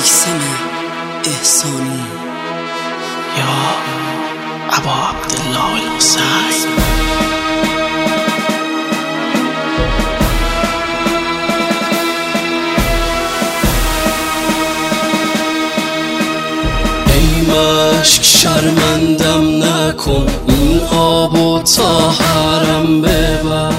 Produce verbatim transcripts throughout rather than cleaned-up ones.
میثم احسانی یا ابا عبدالله الحسین. مشک شرمندم نکن، این آبو تا حرم ببر.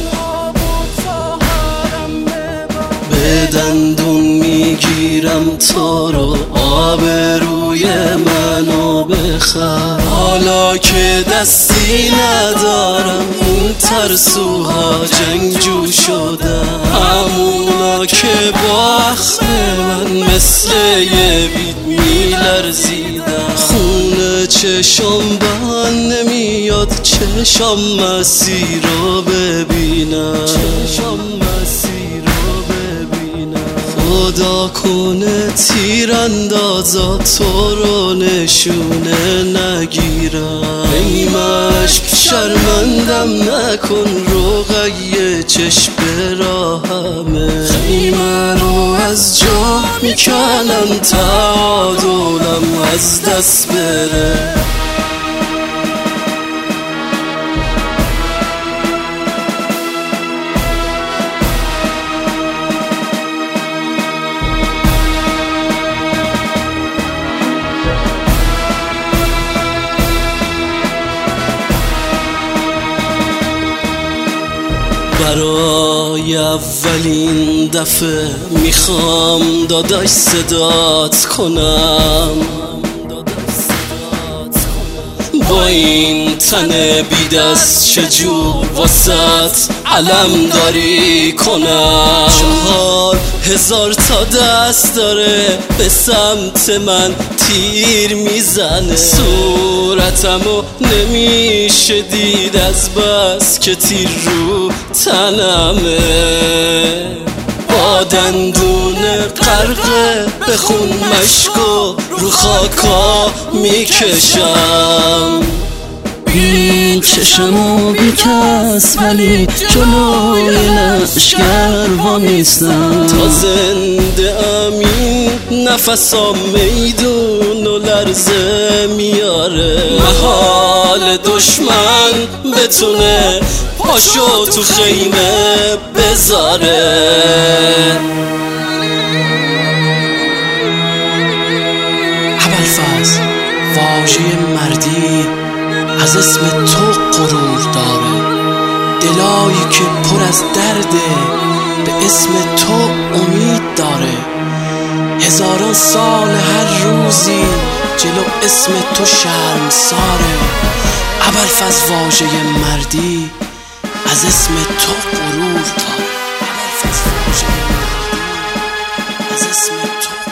به دندون میگیرم تو رو، آبروی منو بخر. حالا که دستی ندارم اون ترسوها جنگجو شدن، همونا که با اخم من مثل یه بید میلرزیدن. خونه چشم بند نمیاد چشم مسیر رو ببینم، چشم مسیر رو ببینم. خدا کنه تیراندازا تو رو نشونه نگیرم. ای مشک شرمندم نکن، رقیه چشم راهمه. خیمه رو از جا میکنم تعادلم از دست بره. برای اولین دفعه میخوام داداش صدات کنم، با این تن بیدست چجور واسط علم داری کنم. چهار هزار تا دست داره به سمت من تیر میزنه، صورتمو نمیشه دید از بس که تیر رو تنمه. با دندون غرقه به خون مشکو رو خاکا میکشم. بی چشم و بی کس ولی جلوی لشگر وامیستم. تا زنده امین نفسام میدون و لرزه میاره. محال دشمن بتونه پاشو تو خیمه بذاره. ابوالفضل واژه مردی از اسم تو غرور داره. دلایی که پر از درده به اسم تو امید داره. هزاران سال هر روزی جلو اسم تو شرمساره. ابوالفضل واژه مردی از اسم تو غرور داره. ابوالفضل واژه مردی از اسم تو